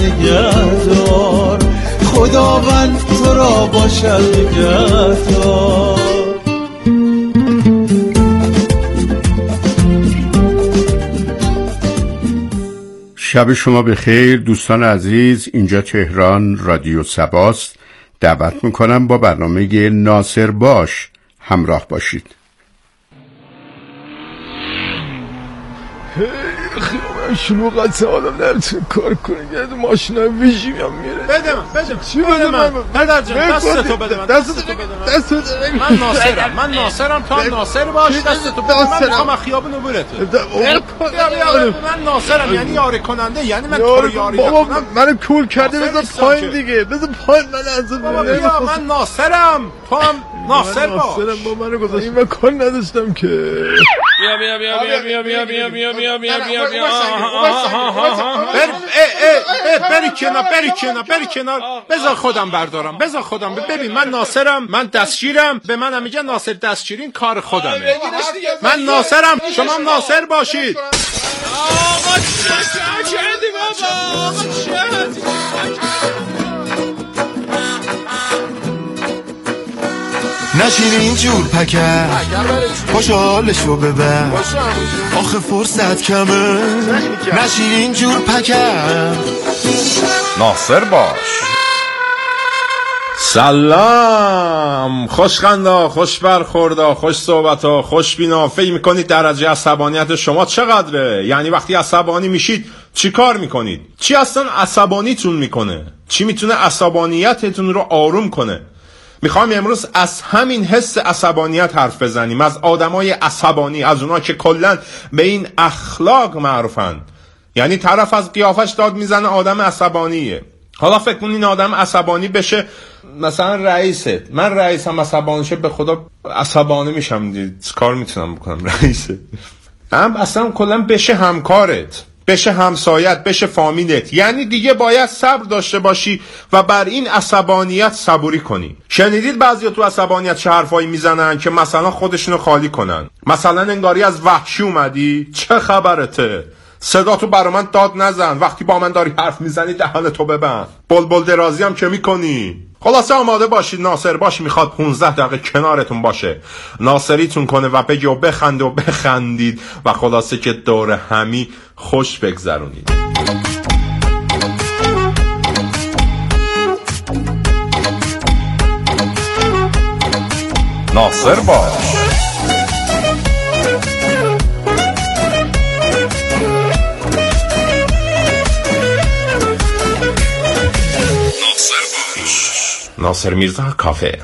نگهدار، خداوند تو را باشد نگهدار. شب شما بخیر دوستان عزیز، اینجا تهران رادیو صباست. دعوت میکنم با برنامه ناصر باش همراه باشید. شلوغ از آدم نمیتونه کار کنه، یه ماشین ویژی هم میره. بده من پدر جان دستتو بده من، دستتو بده من ناصرم تو هم ناصر باش، دستتو بده من، میخوام خیابون عبورت من ناصرم، یعنی یاری کننده، یعنی من تو رو یاری نکنم. منو کول کرده، بذار پایین دیگه، بذار پایین. من ناصرم تو هم ناصر باش. با منو گذاشتی، من کار نداشتم که. بیا بری کنار بذار خودم بردارم، ببین من ناصرم، من دستگیرم، به منم میگه ناصر دستگیرین کار خودمه. من ناصرم، شما هم ناصر باشید. نشین اینجور پکر خوشحالشو ببر، آخه فرصت کمه. نشین اینجور پکر ناصر باش. سلام، خوشخندا، خوش برخوردا، خوش صحبتا، خوش بینا. فکر میکنید درجه عصبانیت شما چقدره؟ یعنی وقتی عصبانی میشید چی کار میکنید؟ چی اصلا عصبانیتون میکنه؟ چی میتونه عصبانیتتون رو آروم کنه؟ میخوام امروز از همین حس عصبانیت حرف بزنیم، از آدمای عصبانی، از اونا که کلن به این اخلاق معروفن. یعنی طرف از قیافش داد میزنه آدم عصبانیه. حالا فکر کن این آدم عصبانی بشه، مثلا رئیست، من رئیسم عصبانی شه، به خدا عصبانی میشم دیگه، کار میتونم بکنم رئیست. هم اصلا کلا بشه همکارت، بشه همسایت، بشه فامیلت. یعنی دیگه باید صبر داشته باشی و بر این عصبانیت صبوری کنی. شنیدید بعضیا تو عصبانیت چه حرفایی میزنن که مثلا خودشونو خالی کنن؟ مثلا انگاری از وحشی اومدی، چه خبرته؟ صدا تو برا من داد نزن، وقتی با من داری حرف میزنی دهنتو ببند. بلبل درازی هم که میکنی. خلاصه آماده باشید، ناصر باش میخواد 15 دقیقه کنارتون باشه، ناصریتون کنه و بگی و بخنده و بخندید و خلاصه که دور همی خوش بگذرونید. ناصر باش. ناصر میرزا کافه.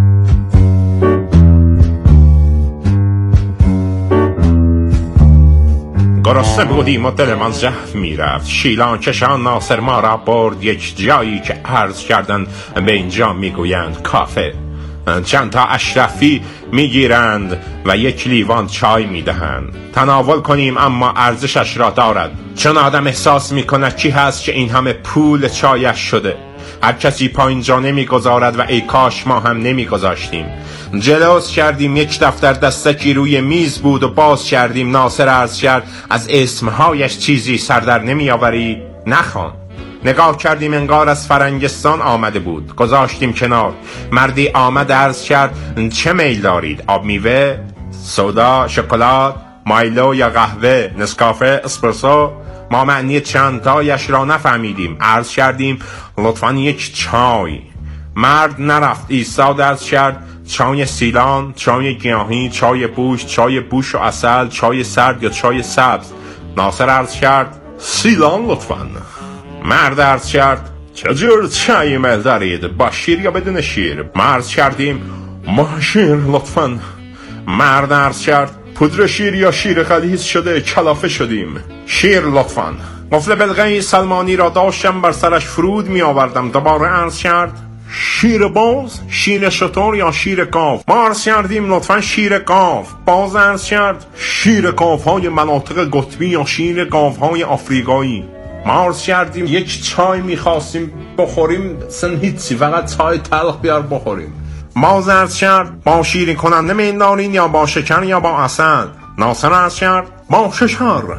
گرسنه بودیم و دلمان زهر میرفت، شیلان کشان ناصر ما را برد یک جایی که عرض کردن به اینجا میگویند کافه. چند تا اشرفی میگیرند و یک لیوان چای میدهند. تناول کنیم اما ارزشش را دارد، چون آدم احساس میکند کی هست که این همه پول چایش شده. هر کسی پایینجا نمیگذارد و ای کاش ما هم نمیگذاشتیم. جلوس کردیم، یک دفتر دستکی روی میز بود و باز کردیم. ناصر عرض کرد از اسمهایش چیزی سردر نمیآوری؟ نخوان. نگاه کردیم انگار از فرنگستان آمده بود، گذاشتیم کنار. مردی آمد عرض کرد چه میل دارید؟ آب میوه، سودا، شکلات، مایلو یا قهوه، نسکافه، اسپرسو؟ ما معنی چند تایش را نفهمیدیم. عرض کردیم لطفاً یک چای. مرد نرفت، ایستاد عرض کرد چای سیلان، چای گیاهی، چای بوش، چای بوش و عسل، چای سرد یا چای سبز؟ ناصر عرض کرد سیلان لطفاً. مرد عرض کرد چه جور چای میل دارید، با شیر یا بدون شیر؟ ما عرض کردیم ما شیر لطفاً. مرد عرض کرد پودر شیر یا شیر غلیظ شده، کلافه شدیم. شیر لطفاً. قفل بلغه سلمانی را داشتم بر سرش فرود می آوردم. دوباره عرض کرد شیر باز، شیر شتر یا شیر گاو؟ ما عرض کردیم لطفاً شیر گاو. باز عرض کرد شیر گاوهای مناطق قطبی یا شیر گاوهای آفریقایی؟ ما عرض کردیم یک چای میخواستیم بخوریم، سن هیچی، فقط چای تلخ بیار بخوریم. ما عرض کرد با شیرین کننده میندارین یا با شکر یا با عسل؟ ناصر عرض کرد با شکر.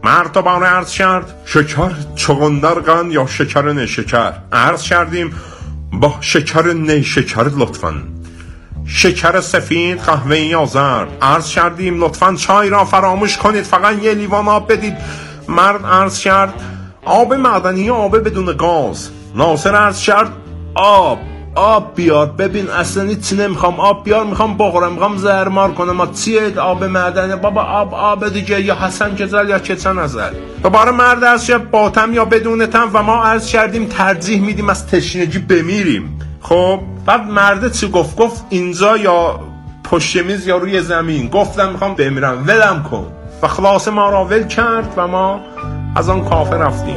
مرد دوباره عرض کرد شکر چغندر یا شکر نیشکر؟ عرض کردیم با شکر نیشکر لطفاً. شکر سفید، قهوه‌ای یا زرد؟ عرض کردیم لطفاً چای را فراموش کنید، فقط یه لیوان آب بدید. مرد عرض کرد آب معدنی یا آب بدون گاز؟ ناصر عرض کرد آب بیار. ببین اصلا هیچ نمیخوام، آب بیار، میخوام بخورم، میخوام زهرمار کنم. چیه آب معدنی بابا؟ آب دیگه، یا حسن کزل یا کچن ازل. دوباره مرد عرض کرد با تم یا بدون تم؟ و ما عرض کردیم ترجیح میدیم از تشنگی بمیریم. خب بعد مرد چی گفت اینجا یا پشت میز یا روی زمین؟ گفتم میخوام بمیرم، ولم کن. و خلاصه ما را ول کرد و ما از آن کافه رفتیم.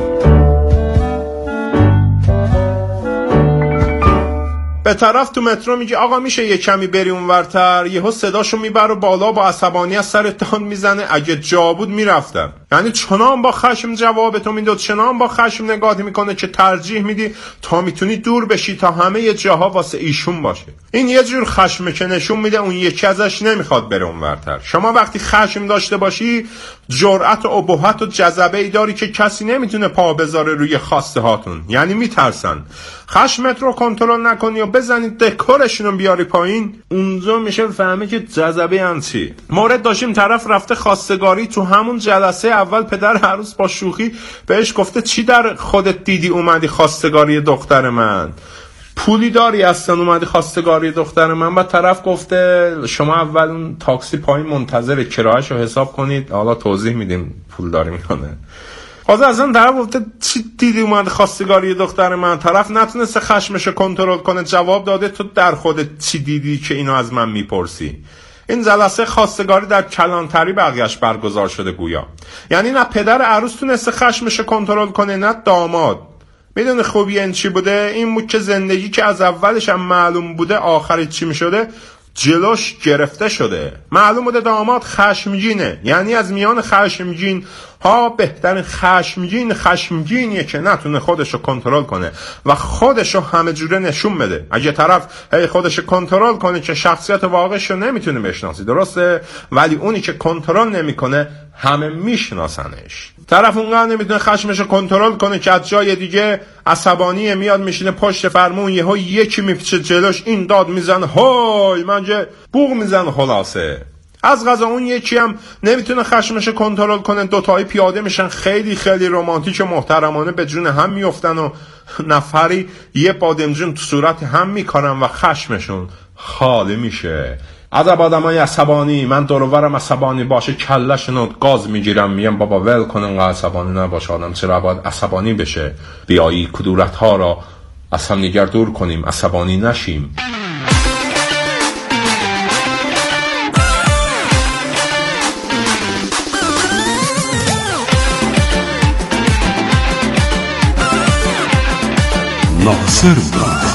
به طرف تو مترو میگه آقا میشه یه کمی بری اونورتر؟ یهو صداشو میبره بالا، با عصبانی از سر تان میزنه. اگه جا بود میرفتم. یعنی چنان با خشم جواب تو میداد، چنان با خشم نگاهت میکنه که ترجیح میدی تا میتونی دور بشی تا همه یه جاها واسه ایشون باشه. این یه جور خشمه که نشون میده اون یکی ازش نمیخواد بره اونورتر. شما وقتی خشم داشته باشی جرأت و ابهت و جذبه ای داری که کسی نمیتونه پا بذاره روی خواسته هاتون، یعنی میترسن. خشمت رو کنترل نکنی و بزنید دکورشون رو بیاری پایین، اونجا میشه فهمه که جذبه هم چی. مورد داشتیم طرف رفته خواستگاری، تو همون جلسه اول پدر عروس با شوخی بهش گفته چی در خودت دیدی اومدی خواستگاری دختر من؟ پولی داری اصلا اومدی خواستگاری دختر من؟ بعد طرف گفته شما اول اون تاکسی پایین منتظر کرایه‌ش رو حساب کنید، حالا توضیح میدیم پول داری میکنه. حاضر اصلا طرف گفته چی دیدی اومد خواستگاری دختر من؟ طرف نتونسته خشمشو کنترل کنه، جواب داده تو در خودت چی دیدی که اینو از من میپرسی؟ این جلسه خواستگاری در کلانتری بقیه‌اش برگزار شده گویا. یعنی نه پدر عروس تونسته خشمشو کنترل کنه نه داماد. میدونی خوبی این چی بوده؟ این بود که زندگی که از اولش هم معلوم بوده آخری چی میشده جلوش گرفته شده. معلوم بوده داماد خشمگینه، یعنی از میان خشمگین ها بهترین خشمگینیه که نتونه خودشو کنترل کنه و خودشو همه جوره نشون بده. اگه طرف خودشو کنترل کنه که شخصیت واقعیشو نمیتونه بشناسی، درسته؟ ولی اونی که کنترل نمیکنه همه میشناسنش. طرف اونقدر نمیتونه خشمشو کنترل کنه که از جای دیگه عصبانیه، میاد میشینه پشت فرمون، یهو یکی میپیچه جلوش، این داد میزنه هوی منجه بوق میزنه. خلاصه از قضا اون یکی هم نمیتونه خشمشو کنترل کنه، دوتایی پیاده میشن خیلی خیلی رمانتیک و محترمانه به جون هم میافتن و نفری یه بادمجون تو صورت هم میکنن و خشمشون خالی میشه. عذاب آدمای عصبانی، من دور و برم عصبانی باشه کله‌شونو گاز میگیرم، میگم بابا ول کن انقدر عصبانی نباش، آدم چرا باید عصبانی بشه؟ بیایی کدورت ها را از هم دیگر دور کنیم، عصبانی نشیم. ناصر باش.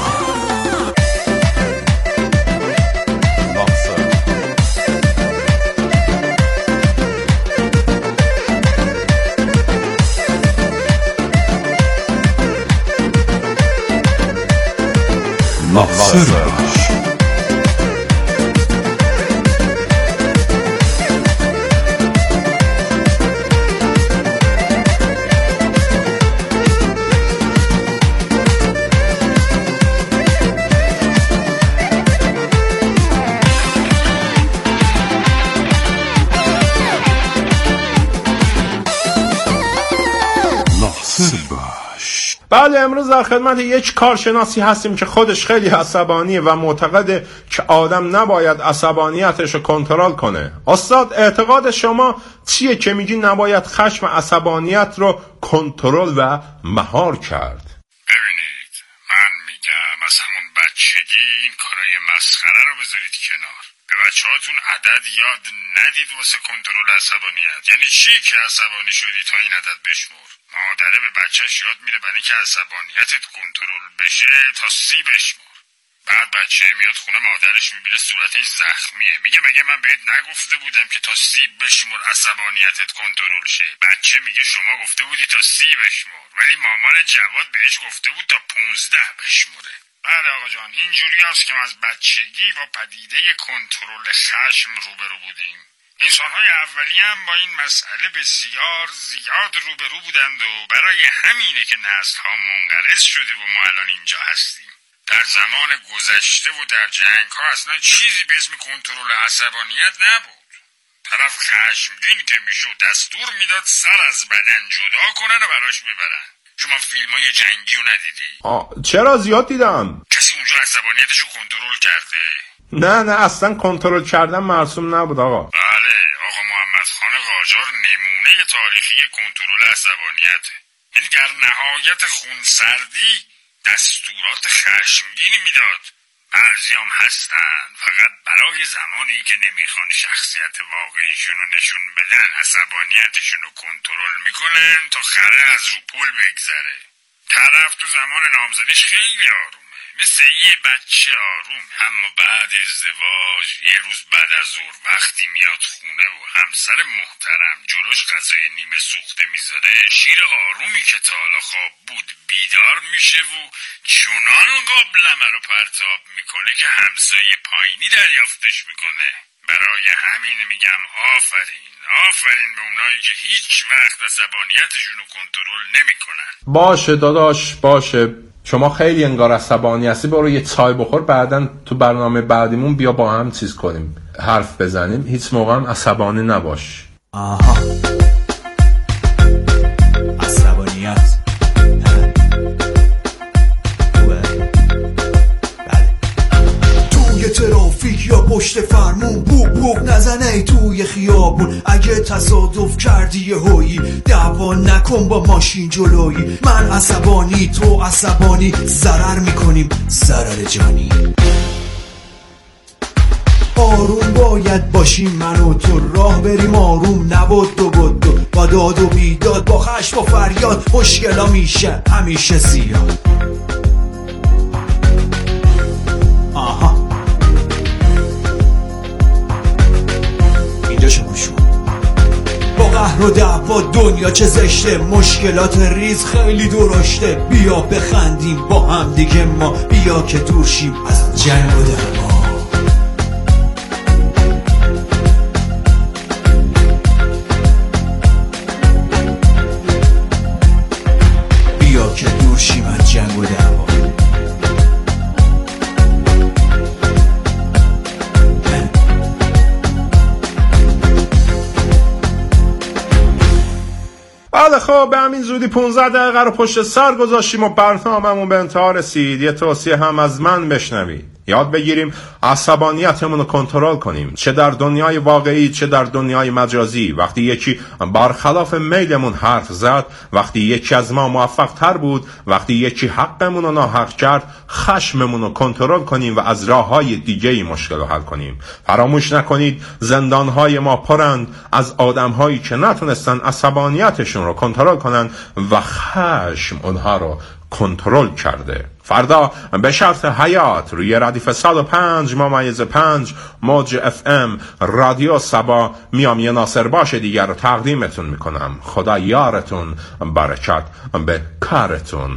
بله، امروز در خدمت یک کارشناسی هستیم که خودش خیلی عصبانیه و معتقده که آدم نباید عصبانیتش رو کنترل کنه. استاد، اعتقاد شما چیه که میگی نباید خشم و عصبانیت رو کنترل و مهار کرد؟ ببینید، من میگم از همون بچگی این کارای مسخره رو بذارید کنار. به بچه‌هاتون عدد یاد ندید واسه کنترل عصبانیت. یعنی چی که عصبانی شدی تا این عدد بشمر؟ مادره به بچهش یاد میده برای اینکه عصبانیتت کنترل بشه تا 30 بشمر. بعد بچه میاد خونه، مادرش میبینه صورتش زخمیه، میگه مگه من بهت نگفته بودم که تا 30 بشمر عصبانیتت کنترل شه؟ بچه میگه شما گفته بودی تا 30 بشمر، ولی مامان جواد بهش گفته بود تا 15 بشمره. بله آقا جان، اینجوری است که ما از بچگی با پدیده کنترل خشم روبرو بودیم. انسان‌های اولیه هم با این مسئله بسیار زیاد روبرو بودند و برای همینه که نسل‌ها منقرض شده و ما الان اینجا هستیم. در زمان گذشته و در جنگ‌ها اصلا چیزی به اسم کنترل عصبانیت نبود. طرف خشمگین که میشد دستور میداد سر از بدن جدا کنن و براش ببرن. شما فیلم‌های جنگی رو ندیدی؟ چرا زیاد دیدم. کسی اونجا عصبانیتش رو کنترل کرده؟ نه اصلا کنترل کردن مرسوم نبود آقا. بله، آقا محمد خان قاجار نمونه تاریخی کنترل عصبانیته. یعنی در نهایت خونسردی دستورات خشمگینی میداد. بعضی هم هستن فقط برای زمانی که نمیخوان شخصیت واقعیشون رو نشون بدن عصبانیتشون رو کنترل میکنن تا خره از رو پل بگذره. طرف تو زمان نامزدیش خیلی آرومه، مثل یه بچه آروم، اما بعد ازدواج یه روز بعد از ظهر وقتی میاد خونه و همسر محترم جلوش غذای نیمه سوخته میذاره، شیر آرومی که تا حالا خواب بود بیدار میشه و چنان قابلمه رو پرتاب میکنه که همسایه پایینی دریافتش میکنه. برای همین میگم آفرین به اونایی که هیچ وقت عصبانیتشون رو کنترل نمیکنن. باشه داداش باشه، شما خیلی انگار عصبانی هستی، برو یه چای بخور، بعدن تو برنامه بعدیمون بیا با هم چیز کنیم، حرف بزنیم. هیچ موقع هم عصبانی نباش. آها عصبانیت توی ترافیک یا پشت فرمون بوق بوق نزنه توی خیابون. اگه تصادف کردی یه هویی دعوا نکن با ماشین جلویی. من عصبانی تو عصبانی ضرر میکنیم ضرر جانی. آروم باید باشیم من و تو، راه بریم آروم نبود و بود با داد و بیداد با خشم و فریاد. مشکلا میشه همیشه زیاد. آها اینجا شما با قهر و دعوا دنیا چه زشته، مشکلات ریز خیلی درشته. بیا بخندیم با هم دیگه ما، بیا که دور شیم از جنگ و دعوا. بیا که دور شیم از جنگ و دعوا. بله خب به همین زودی 15 دقیقه رو پشت سر گذاشتیم و برنامه‌مون به انتها رسید. یه توصیه هم از من بشنوید. یاد بگیریم عصبانیتمون رو کنترل کنیم، چه در دنیای واقعی چه در دنیای مجازی. وقتی یکی برخلاف میلمون حرف زد، وقتی یکی از ما موفق تر بود، وقتی یکی حقمون رو ناحق کرد، خشممون رو کنترل کنیم و از راه‌های دیگه‌ای مشکل رو حل کنیم. فراموش نکنید زندان‌های ما پرند از آدم‌هایی که نتونستن عصبانیتشون رو کنترل کنن و خشم اونها رو کنترل کرده. فردا به شرط حیات روی ردیف 105.5 موج FM رادیو سبا میام یه ناصر باش دیگر رو تقدیمتون میکنم. خدا یارتون، برکت به کارتون.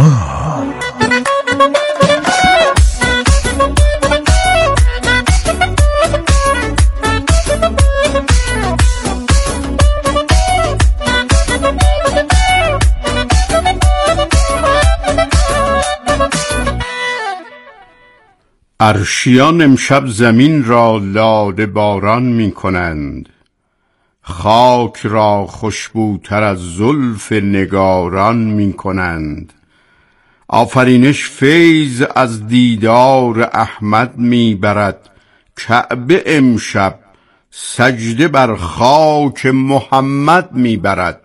عرشیان امشب زمین را لاله باران می کنند، خاک را خوشبوتر از زلف نگاران می کنند. آفرینش فیض از دیدار احمد می برد، کعبه امشب سجده بر خاک محمد می برد.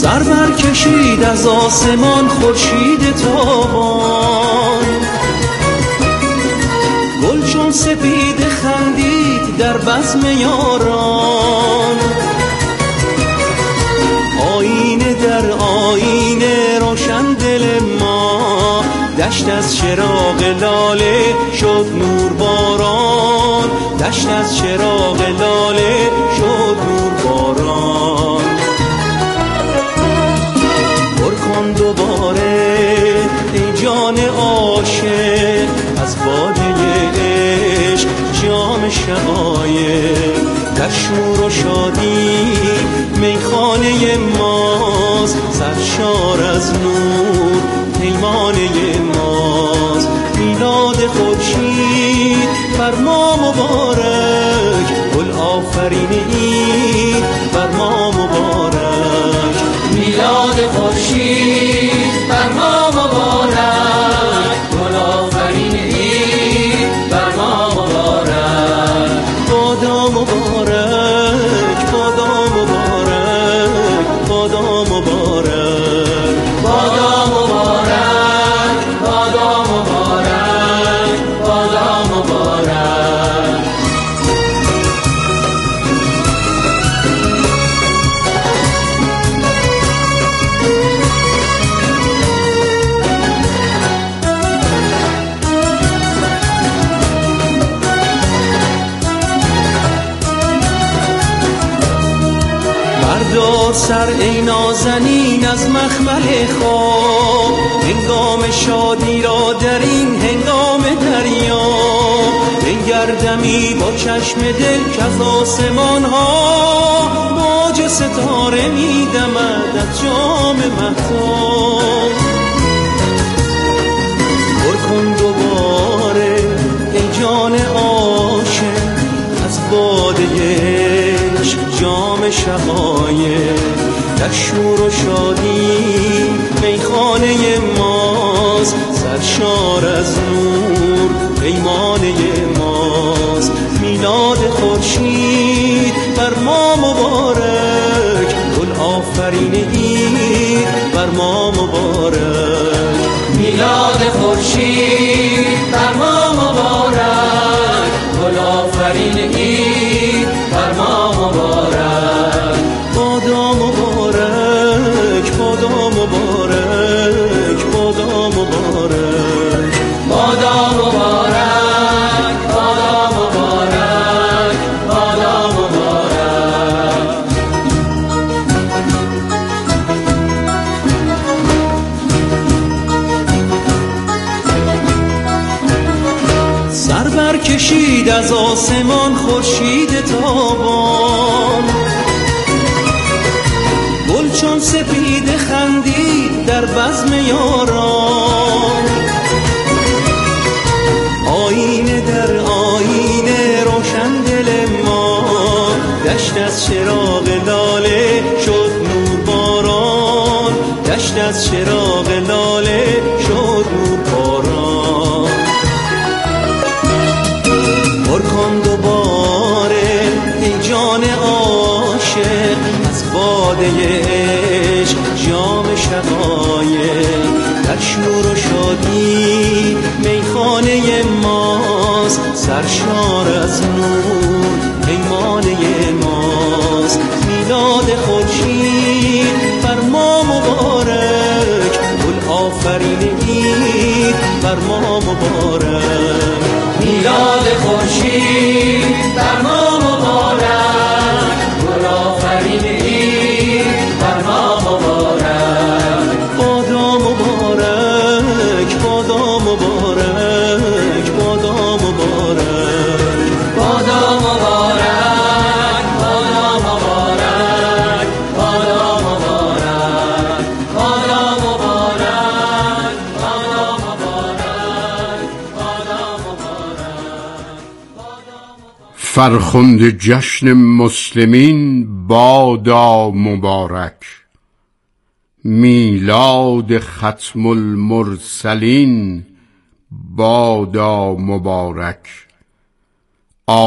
سر برکشید از آسمان خورشید تابان، گل چون سپید خندید در بزم یاران. آینه در آینه روشن دل ما، دشت از چراغ لاله شد نور باران، دشت از چراغ لاله شد نور باران. پر کن دوباره ای جان عاشق از باده عشق جام شقایق، در شور و شادی میخانه ماست، سرشار از نور پیمانه ماست. میلاد خورشید بر ما مبارک، گل آفرین عید بر ما مبارک. میلاد خورشید بر ما مبارک، گل آفرین عید بر ما مبارک. بادا مبارک، بادا مبارک، بادا مبارک، بادا مبارک، بادا مبارک، بادا مبارک. بردار سر ای نازنین از مخمل خواب، هنگام شادی را در این هنگام دریا. بنگردمی با چشم دل که از آسمان ها، موج ستاره می دمد از جام مهتاب. پر کن دوباره ای جان عاشق از باده عشق جام شقایق، در شور و شادی میخانه ماست، سرشار از نور پیمانه ماست. میلاد خورشید بر ما مبارک، گل آفرین عید بر ما مبارک. میلاد خورشید بر ما مبارک، گل آفرین عید بر ما مبارک. بادا مبارک، بادا مبارک، بادا مبارک، بادا مبارک، بادا مبارک، بادا مبارک. سر برکشید از آسمان خورشید تابان، گل چون سپید خندید در بزم یاران. آینه در آینه روشن دل ما، دشت از چراغ لاله شد نور باران، دشت از چراغ لاله شد نور باران. پر کن دوباره ای جان عاشق از باده عشق جام شقایق، در شور و شادی میخانه ماست، سرشار از نور پیمانه ماست. میلاد خورشید بر ما مبارک، گل آفرین عید بر ما مبارک. میلاد خورشید بر ما مبارک، گل آفرین عید بر ما مبارک. بادا مبارک، بادا مبارک، بادا مبارک، بادا مبارک، بادا مبارک، بادا مبارک، بادا مبارک، بادا مبارک، بادا مبارک. فرخنده جشن مسلمین بادا مبارک، میلاد ختم المرسلین بادا مبارک.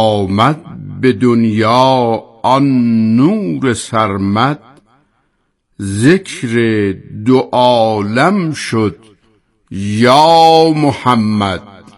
آمد به دنیا آن نور سرمد، ذکر دو عالم شد یا محمد.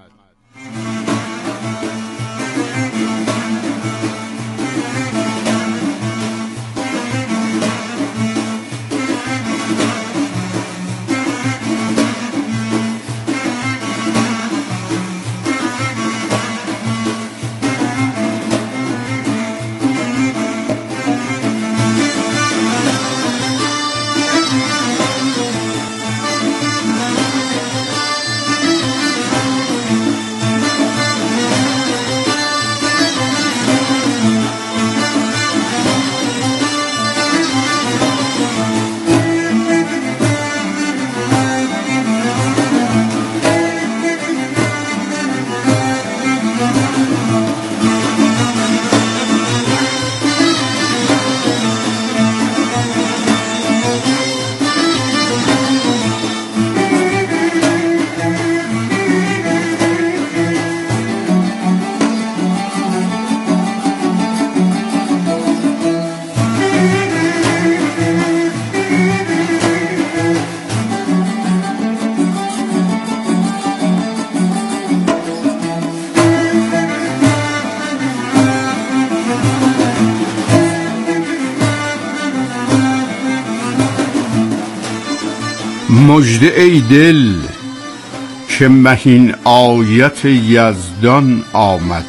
مژده ای دل که مهین آیت یزدان آمد،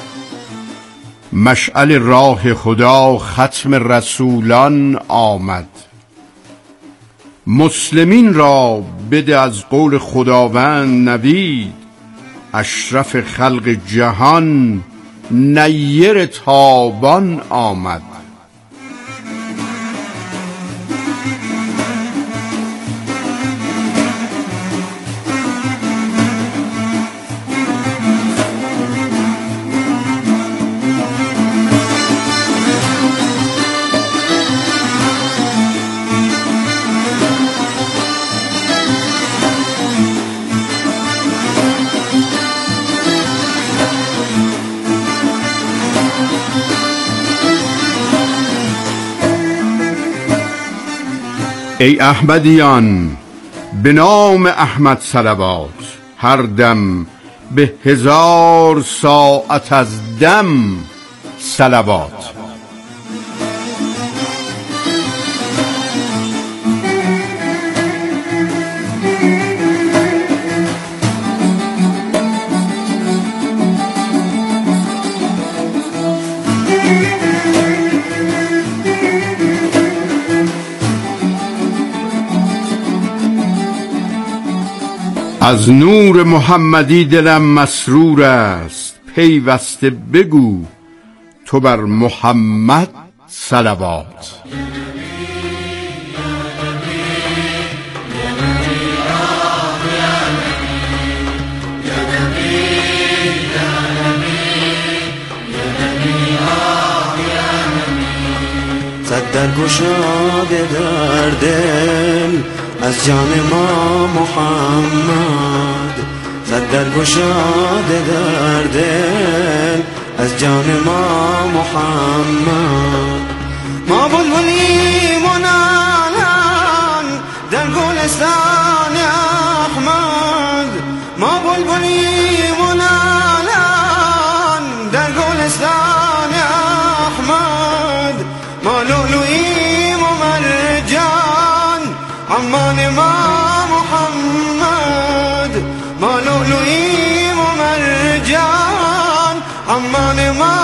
مشعل راه خدا ختم رسولان آمد. مسلمین را بده از قول خداوند نوید، اشرف خلق جهان نیر تابان آمد. ای احمدیان به نام احمد صلوات، هر دم به 1000 ساعت از دم صلوات. از نور محمدی دلم مسرور است، پیوسته بگو تو بر محمد صلوات. صد در گشاده در دل از جان ما محمد، صد در گشاده در دل از جان ما محمد. ما بلبلیم و نالان در گلستان احمد، ما بلبلیم و نالان در گلستان احمد. ما لؤلؤیم و مرجان عمان ما محمد، ما لؤلؤیم و مرجان عمان ما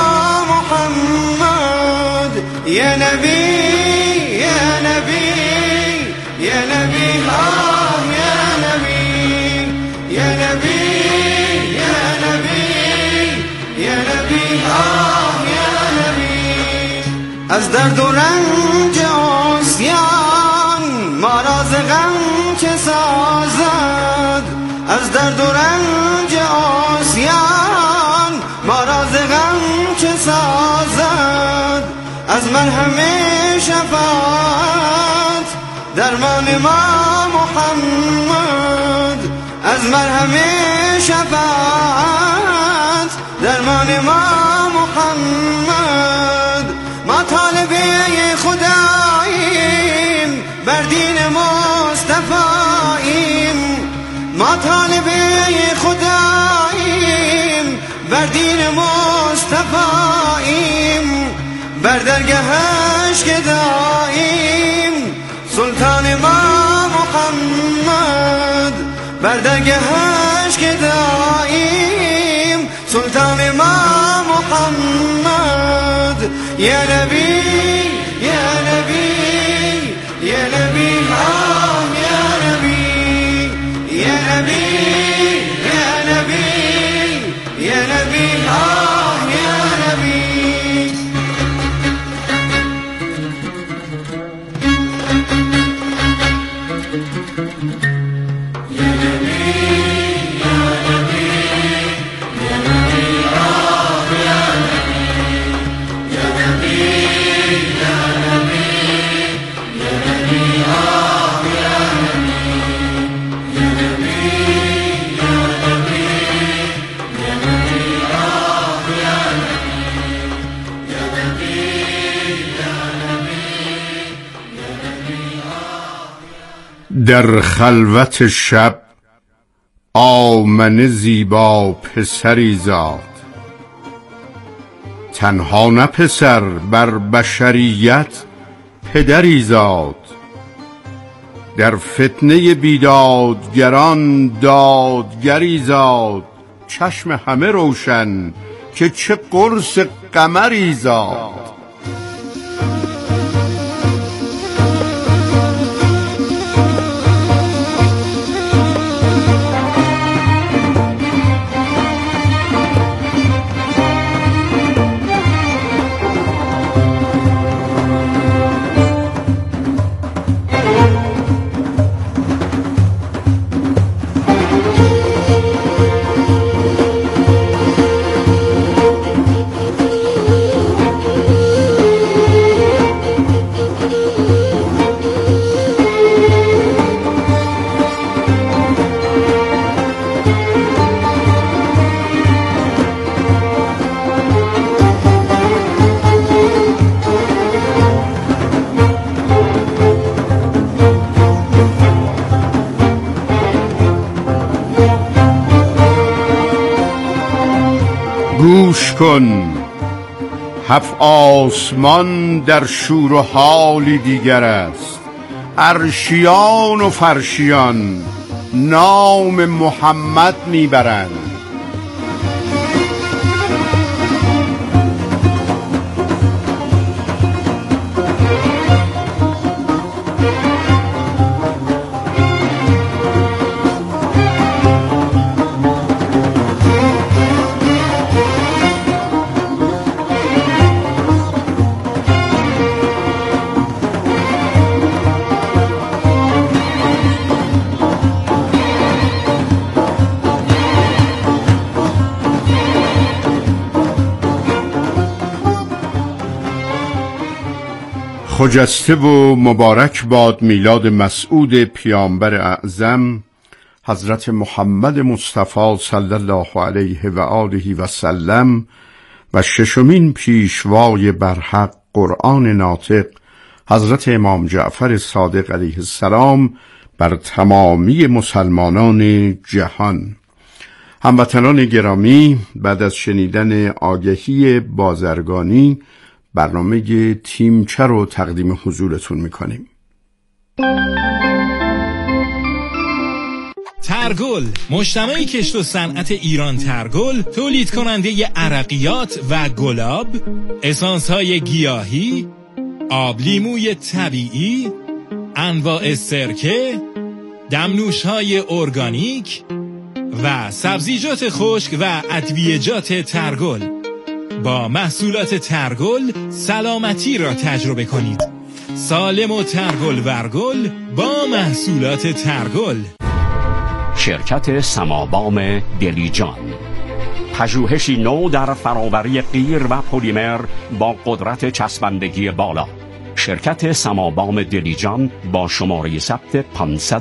محمد. یا نبی یا نبی یا نبی یا نبی یا نبی یا نبی یا نبی یا نبی. از درد و رنج عصیان ما را ز غم چه سازد، از درد و رنج عصیان ما را ز غم چه سازد. از مرهم شفاعت درمان ما محمد، از مرهم شفاعت درمان ما محمد. ما طالب خداییم مصطفاییم، ما طالب خداییم، بر دین مصطفاییم، بر درگهش گداییم، سلطان ما محمد بر درگهش گداییم، سلطان ما محمد. یا نبی یا نبی یا نبی آه یا نبی یا نبی یا نبی یا نبی آه یا نبی. در خلوت شب آمن زیبا پسری زاد، تنها نه پسر بر بشریت پدری زاد. در فتنه بیدادگران دادگری زاد، چشم همه روشن که چه قرص قمری زاد. گوش کن، هفت آسمان در شور و حالی دیگر است، عرشیان و فرشیان نام محمد میبرند. خجسته و مبارک باد میلاد مسعود پیامبر اعظم حضرت محمد مصطفی صلی الله علیه و آله و سلم و ششمین پیشوای برحق قرآن ناطق حضرت امام جعفر صادق علیه السلام بر تمامی مسلمانان جهان. هموطنان گرامی، بعد از شنیدن آگهی بازرگانی برنامه تیمچه رو تقدیم حضورتون میکنیم. ترگل، مجتمع کشت و صنعت ایران ترگل، تولید کننده عرقیات و گلاب، اسانس های گیاهی، آب لیموی طبیعی، انواع سرکه، دمنوش های ارگانیک و سبزیجات خشک و ادویه‌جات ترگل. با محصولات ترگل سلامتی را تجربه کنید. سالم و ترگل ورگل با محصولات ترگل. شرکت سمابام دلیجان، پژوهشی نو در فراوری قیر و پلیمر با قدرت چسبندگی بالا. شرکت سمابام دلیجان با شماره ثبت